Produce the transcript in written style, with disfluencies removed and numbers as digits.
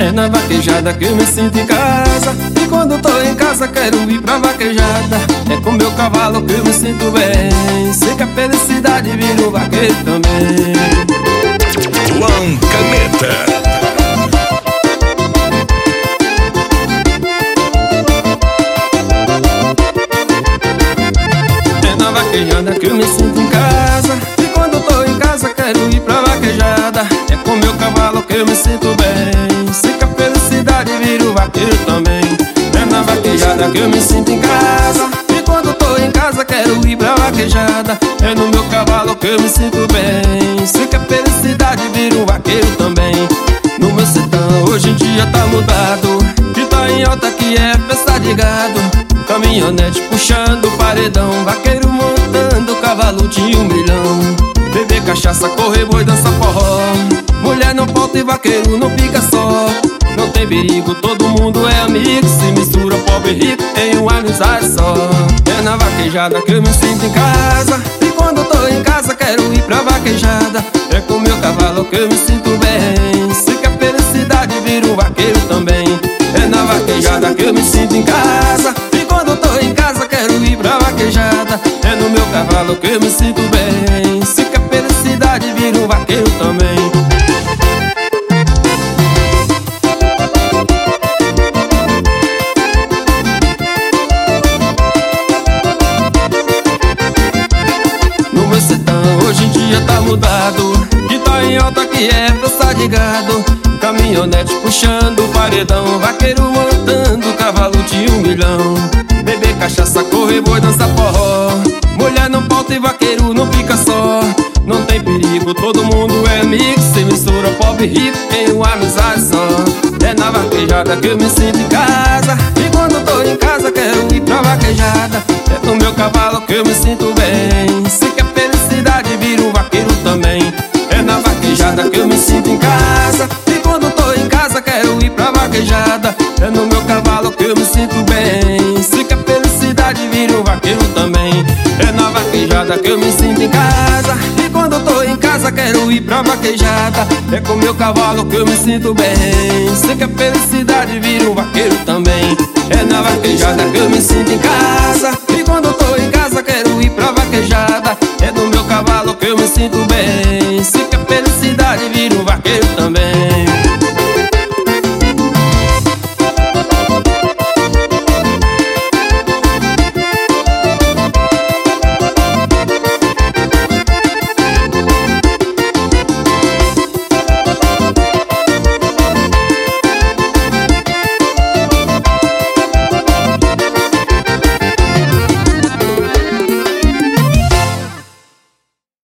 É na vaquejada que eu me sinto em casa. E quando tô em casa quero ir pra vaquejada. É com meu cavalo que eu me sinto bem. Sei que a felicidade vira um vaqueiro também. Luan Caneta. Vaquejada que eu me sinto em casa. E quando tô em casa quero ir pra vaquejada. É com meu cavalo que eu me sinto bem. Sei que a felicidade vira o vaqueiro também. É na vaquejada que eu me sinto em casa. E quando tô em casa quero ir pra vaquejada. É no meu cavalo que eu me sinto bem. Sei que a felicidade vira o vaqueiro também. No meu sertão hoje em dia tá mudado. Que tá em alta que é festa de gado. Caminhonete puxando o paredão, vaqueiro montando cavalo de 1 milhão. Beber cachaça, correr boi, dança forró. Mulher não falta e vaqueiro não fica só. Não tem perigo, todo mundo é amigo. Se mistura pobre e rico em uma amizade só. É na vaquejada que eu me sinto em casa. E quando tô em casa quero ir pra vaquejada. É com meu cavalo que eu me sinto bem. Sei que a felicidade vira um vaqueiro também. É na vaquejada que eu me sinto em casa. É no meu cavalo que eu me sinto bem. Sei que a felicidade vira um vaqueiro também. No meu sertão hoje em dia tá mudado. Que tá em alta que é festa de gado. Caminhonete puxando o paredão, vaqueiro montando cavalo de 1 milhão. Beber cachaça, correr boi, dança forró. Mulher não falta e vaqueiro não fica só. Não tem perigo, todo mundo é amigo. Se mistura pobre e rico em uma amizade só. É na vaquejada que eu me sinto em casa. E quando tô em casa quero ir pra vaquejada. É no meu cavalo que eu me sinto bem. Sei que a felicidade vira um vaqueiro também. É na vaquejada que eu me sinto em casa. E quando tô em casa quero ir pra vaquejada. É no meu cavalo que eu me sinto bem. Sei que a felicidade vira um vaqueiro também. É na vaquejada que eu me sinto em casa. E quando tô em casa quero ir pra vaquejada. É com meu cavalo que eu me sinto bem. Sei que a felicidade vira um vaqueiro também. É na vaquejada que eu me sinto em casa. E quando tô em casa quero ir pra vaquejada. É no